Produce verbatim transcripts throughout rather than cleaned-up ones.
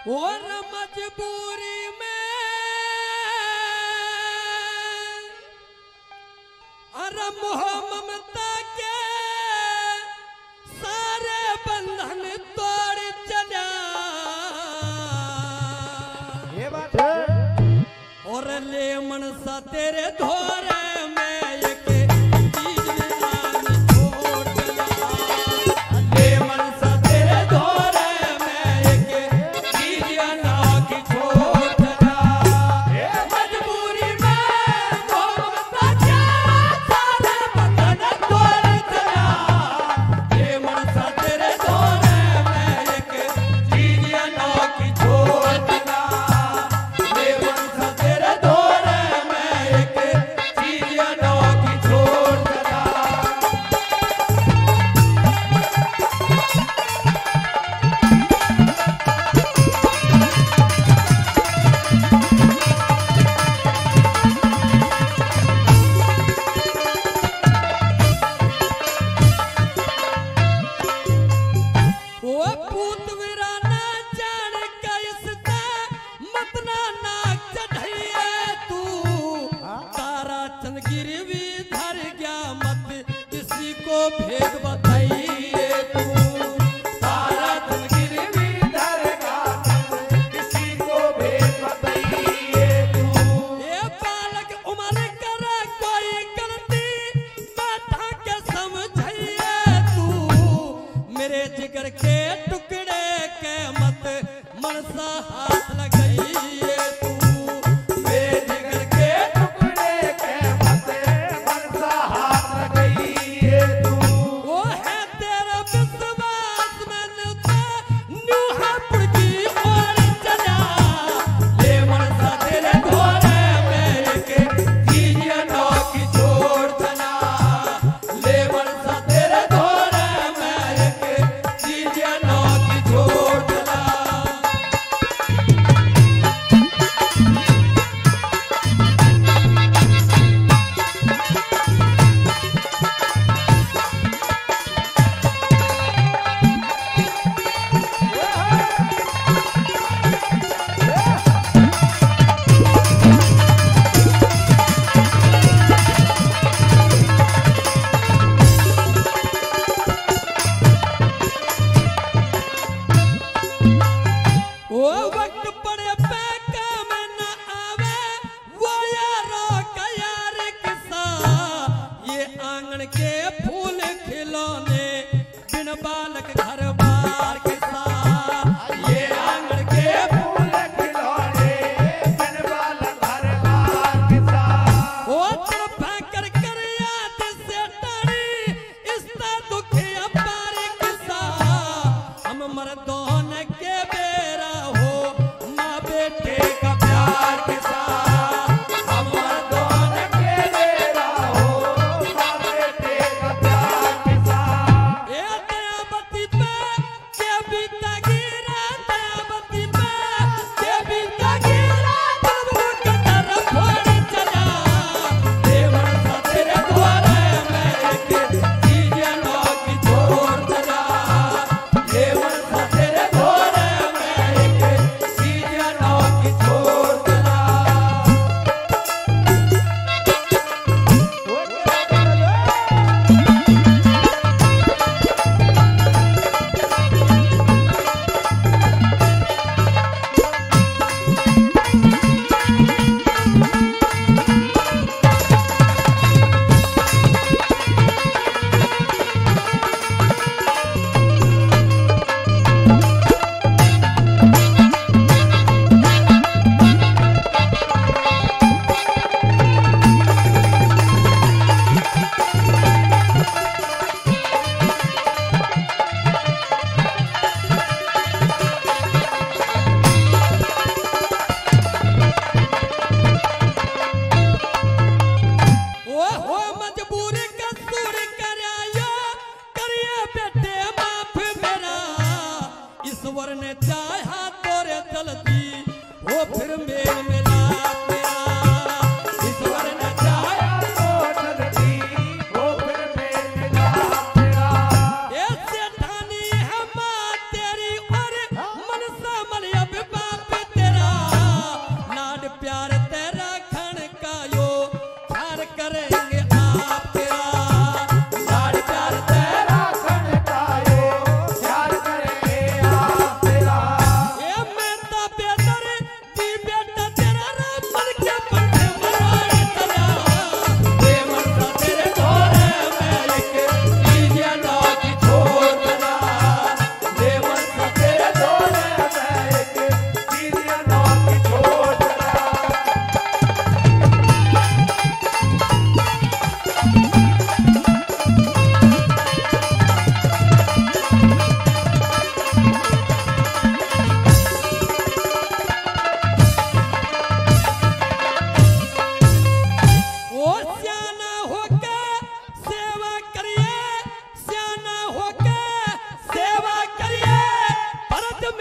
और मजबूरी में अरे मोह ममता के सारे बंधन तोड़ चला ये बात है। और ले मनसा तेरे धोरे में एक भेद बताइए तू तारा तनगिर भी धरगा किसी को भेद बताइए तू ये बालक उम्र कर कोई गलती बैठा के समझिए तू मेरे जिगर के टुकड़े के मत मनसा हाथ लगाइए तू मेरे जिगर के टुकड़े के मत मनसा हाथ लगाइए के फूल खिलौने बिन बालक घर बार के साथ ये आंगन के फूल खिलौने बिन बालक घर बार के साथ ओ तड़पा कर कर याद से टड़ी इसका दुख अपार के साथ हम मर्दों के बेरा हो माँ बेटे का प्यार के साथ ईश्वर ने चाहा तोरे चलती वो फिर मेल मिला तेरा ईश्वर ने चाहा तो चलती वो फिर मेल मिला तेरा ऐसे ठानी है माँ तेरी और मनसा मल अब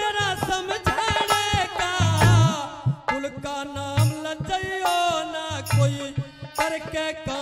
मेरा समझाने का कुल का नाम लजइयो ना कोई करके का